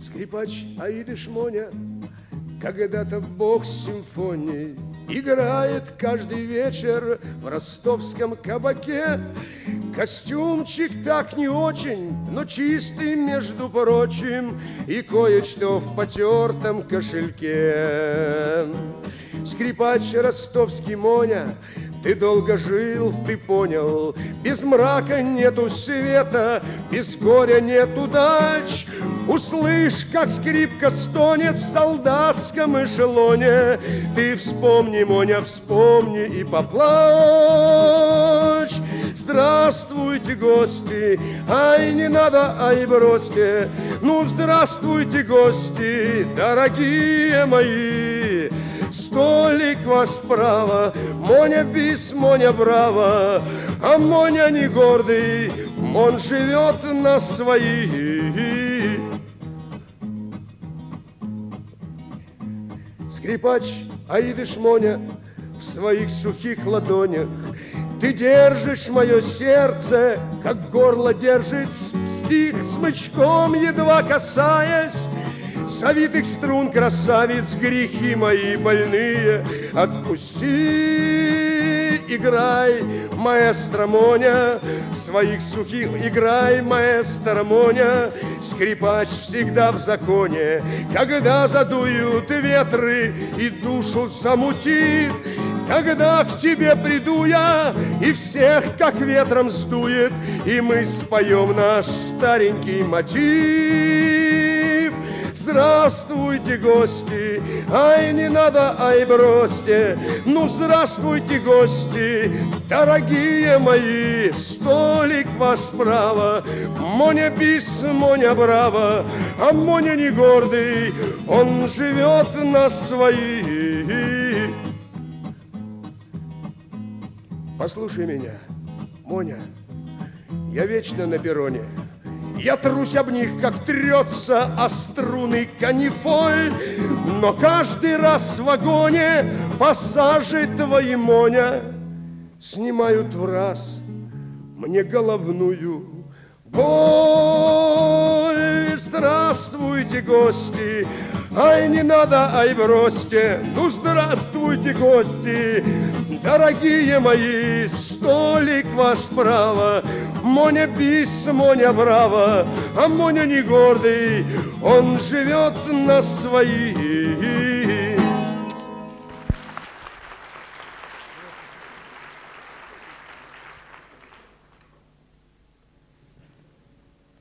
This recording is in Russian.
Скрипач Аидыш Моня, когда-то бог симфонии, играет каждый вечер в ростовском кабаке. Костюмчик так не очень, но чистый, между прочим, и кое-что в потертом кошельке. Скрипач ростовский Моня, ты долго жил, ты понял, без мрака нету света, без горя нет удач. Услышь, как скрипка стонет в солдатском эшелоне, ты вспомни, Моня, вспомни и поплачь. Здравствуйте, гости, ай, не надо, ай, бросьте. Ну, здравствуйте, гости, дорогие мои. Столик ваш справа, Моня бис, Моня браво, а Моня не гордый, он живет на свои. Скрипач Аидыш Моня в своих сухих ладонях, ты держишь мое сердце, как горло держит стих, смычком едва касаясь совитых струн, красавиц, грехи мои больные отпусти. Играй, маэстро Моня, в своих сухих играй, маэстро Моня. Скрипач всегда в законе, когда задуют ветры и душу замутит. Когда к тебе приду я, и всех как ветром сдует, и мы споем наш старенький мотив. Здравствуйте, гости, ай, не надо, ай, бросьте. Ну, здравствуйте, гости, дорогие мои. Столик ваш справа, Моня бис, Моня браво, а Моня не гордый, он живет на свои. Послушай меня, Моня, я вечно на перроне. Я трусь об них, как трется о струны канифоль, но каждый раз в вагоне пассажи твои, Моня, снимают в раз мне головную боль. Здравствуйте, гости, ай, не надо, ай, бросьте. Ну, здравствуйте, гости, дорогие мои. Столик ваш справа, Моня бис, Моня браво, а Моня не гордый, он живет на свои.